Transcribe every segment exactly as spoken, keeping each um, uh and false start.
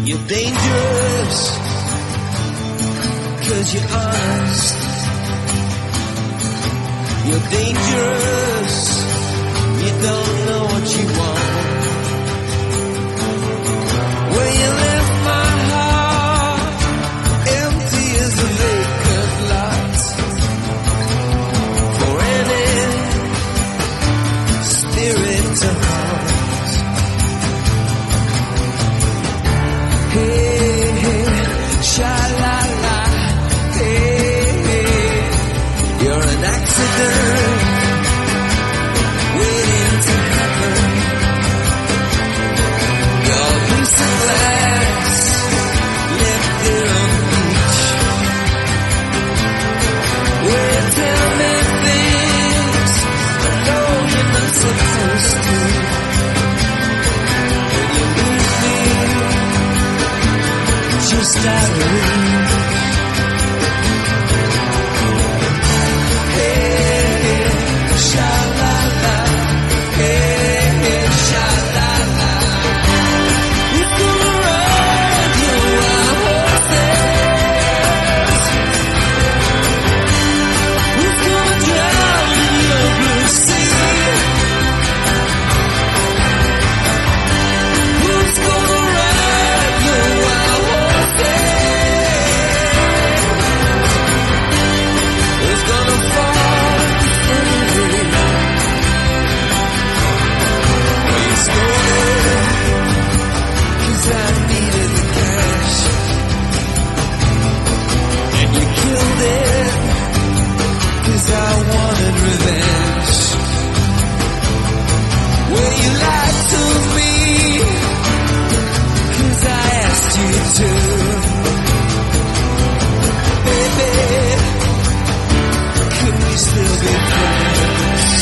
You're dangerous, cause you're honest. You're dangerous, you don't know what you want. Where you left my heart, empty as a vacant lot. For any spirit to haunt. Hey, hey, sha-la-la, hey, hey, you're an accident waiting to happen. Your piece of glass left there on the beach. Will you tell me things I know you're not supposed to? When you leave me just out of reach. Hey, sha-la-la, hey, sha-la-la. Who's gonna ride your wild horses? Who's gonna drown in your blue sea? Who's gonna ride your wild horses? Who's gonna fall for me? Please go there, 'cause I needed the cash. And you killed it, 'cause I wanted revenge. Well, you lied to me, 'cause I asked you to. Baby, could we still be friends?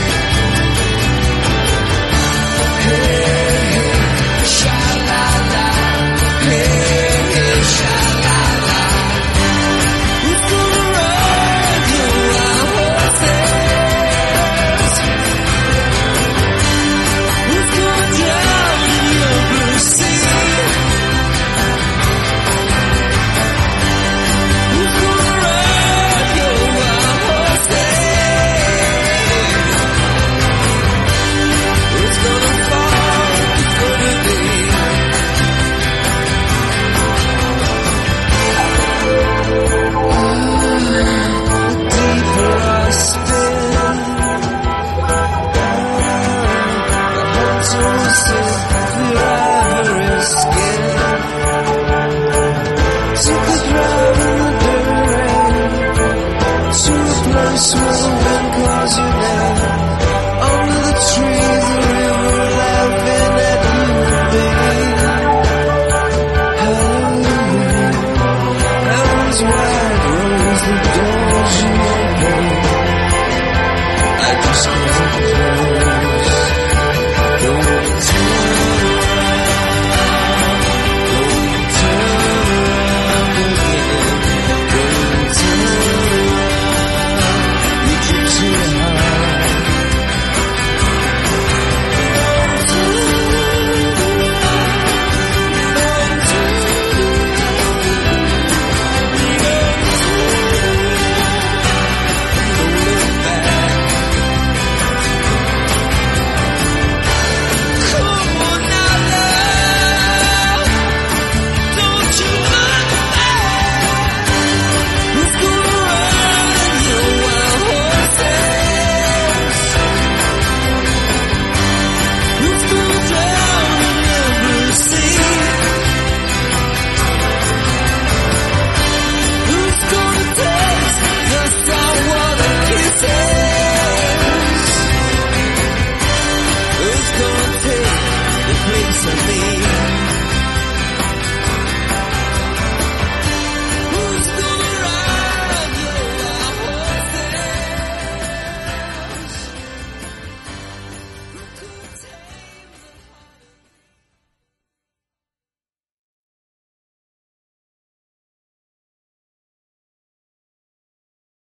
Hey, sha-la-la, hey, sha-la-la. Who's gonna ride your wild horses? Who's gonna drown in your blue sea? Who's gonna ride your wild horses? Who's gonna fall for me? The deeper I spin, the hotter I sink.